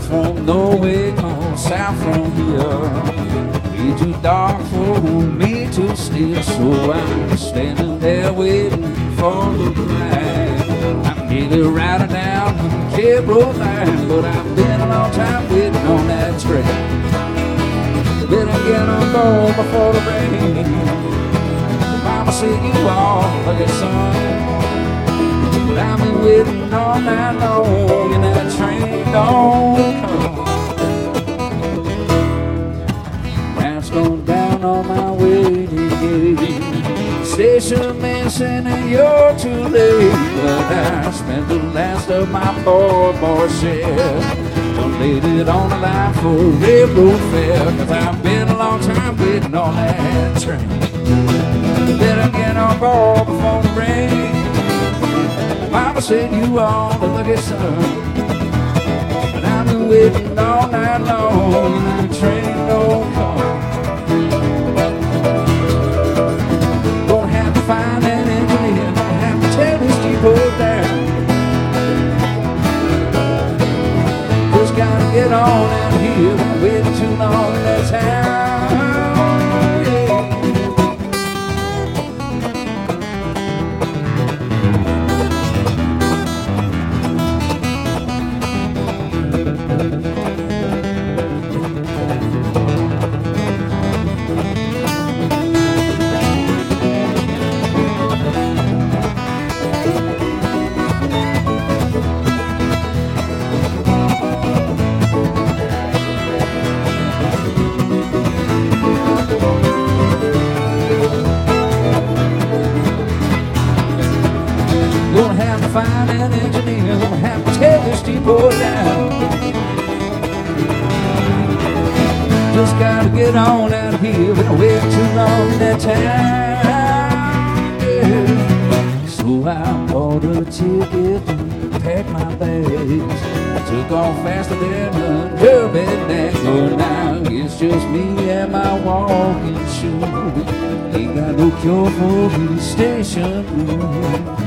from nowhere, gone south from here. Way too dark for me to stay, so I'm standing there waiting for the ride. I'm nearly riding down the Cape Road line, but I've been a long time waiting on that train. Better get on board before the rain. Mama said you all look at son, but I've been waiting all night long and that train don't come. Ramp's going down on my waiting gate. Station man saying that you're too late, but I spent the last of my boy share. Laid it on the line for a railroad fare, cause I've been a long time waiting on that train. Better get on board before the rain. Mama said you ought to look at son, but I've been waiting all night long and the train don't come. Gonna have to find an engineer, gonna have to tear this depot down. Gotta get on out here, been waiting too long in that town, yeah. Gonna have to find an engineer, gonna have to tear this depot down. Just gotta get on out of here, been waiting too long in that town, yeah. So I bought a ticket, packed my bags, took off faster than a Durban nagger. Now it's just me and my walking shoes. Ain't got no cure for the station blues.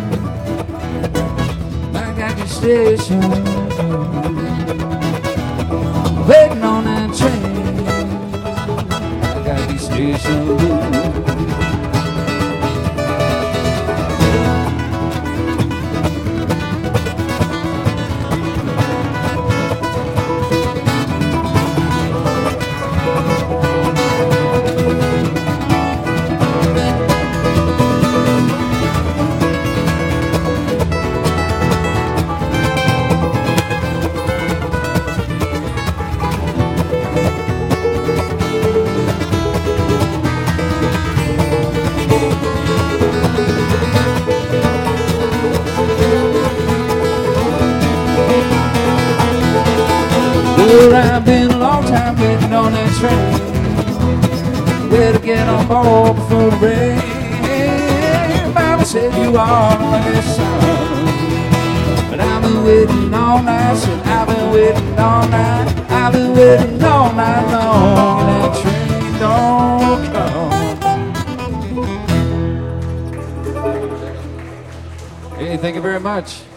Station, waiting on that train. I got these station. Well, I've been a long time waiting on that train. Better get on board before the rain. Mama said you are my son, but I've been waiting all night. Said I've been waiting all night. I've been waiting all night long, and that train don't come. Hey, thank you very much.